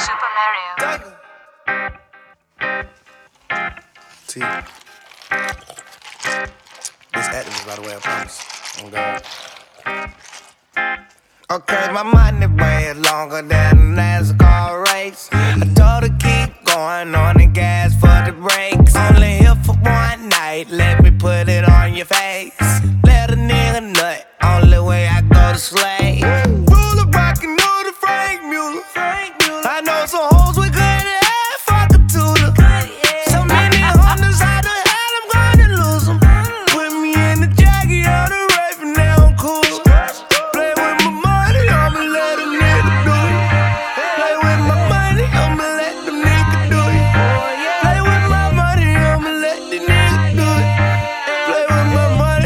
Super Mario. T. This activist, by the way, I promise. Oh, God. Okay, my money way longer than a NASCAR race. I told her keep going on the gas for the brakes. Only here for one night, let me put it on your face. Let a nigga nut, only way I go to slay. Ruler rockin' on the Frank Mueller. I know some hoes with good head, fuck a tutor. So many hunters, how the hell I'm gonna lose them? Put me in the jacket, on the rape, and now I'm cool. Play with my money, I'ma let a nigga do it. Play with my money, I'ma let the nigga do it. Play with my money, I'ma let the nigga do it. Play with my money.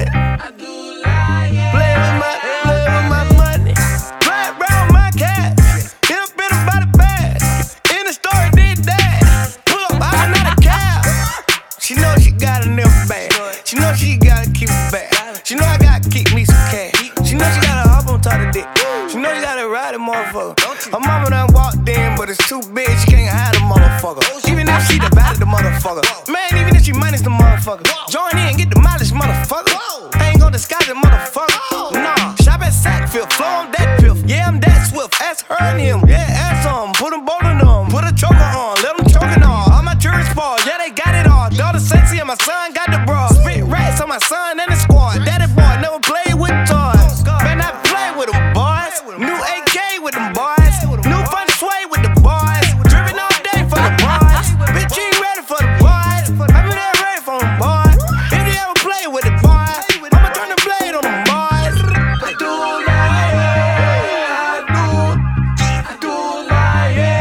Play with my money. Play around my cash. Hit up in about a bag. In the store, did that. Pull up, I'm not a cab. She know she got a nipple bag. She know she gotta keep it back. She know I gotta keep me some cash. She know she gotta hop on top of dick. She know she gotta ride a motherfucker. Her mama done walked in, but it's too big, she can't hide the motherfucker. Even if she divided the motherfucker. Man, even if she minus the motherfucker. Join in, get the mileage, motherfucker. I ain't gon' disguise it, motherfucker. Nah, shop at Sackville, flow on that piff. Yeah, I'm that swift, ask her and him. Yeah, ask him, put them both in them. Put a choker on, let them choking on. All my jewelry's fall, yeah, they got it all. Daughter sexy and my son got the bra. Spit rats on my son and the squad. Daddy boy never played with toys. Man, I play with them boys. New AK with them boys. New fun sway with the boys. Dripping all day for the boys. Bitch, you ain't ready for the boys. I been there ready for them boys. If you ever play with the boys, I'ma turn the blade on them boys. I do my head. I do my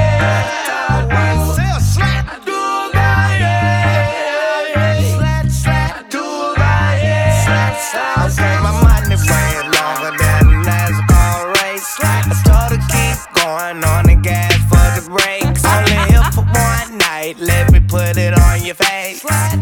head. Say a slat. I do my head. Slat, slat. I do my head. Slat, slat. Okay, my money way longer than a NASCAR race. I told her keep going on the gas for the brakes. Only here for one night, let me put it on your face.